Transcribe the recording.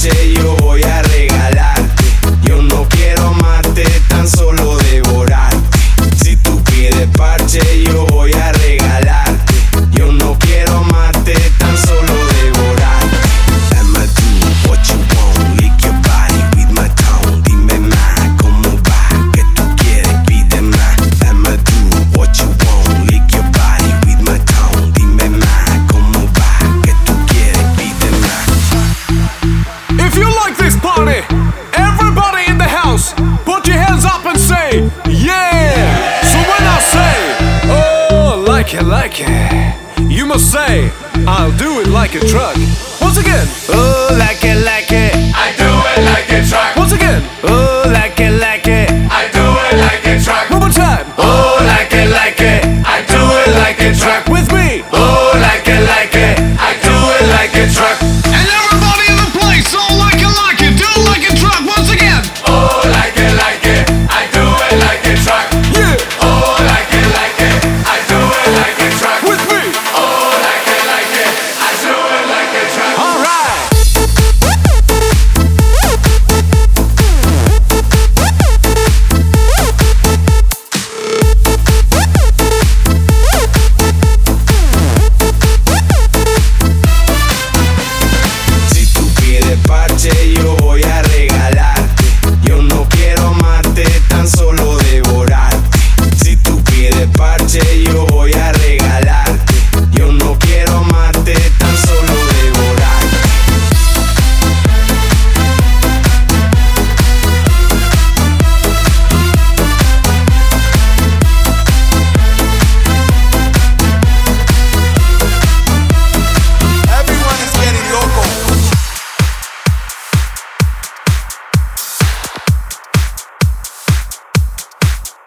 parche yo voy a regalarte. Yo no quiero amarte, tan solo devorarte. Si tú pides parche yo voy a regalarte. Yo no quiero amarte, tan solo devorarte. I'ma do what you want, lick your body with my tongue. Dime más, ¿cómo va? ¿Qué tú quieres? Pide más. I'ma do what you want, lick your body with my tongue. Dime más, ¿cómo va? ¿Qué tú quieres? Pide más. If you like this party, everybody in the house, put your hands up and say, yeah! So when I say, oh, like it, you must say, I'll do it like a truck. Once again, Oh, like it, I do it like a truck. once again, oh, like it, I do it like a truck. one more time, Oh, like it, I do it like a truck. with me. Oh, like it, I do it like a truck. And everybody in the place, oh, like it, do it like a truck. Once again, Oh, like it, I do it like a truck. yeah, Oh, like it, I do it like a truck. with me. Oh, like it, I do it like a truck. All right. Si tú pides parche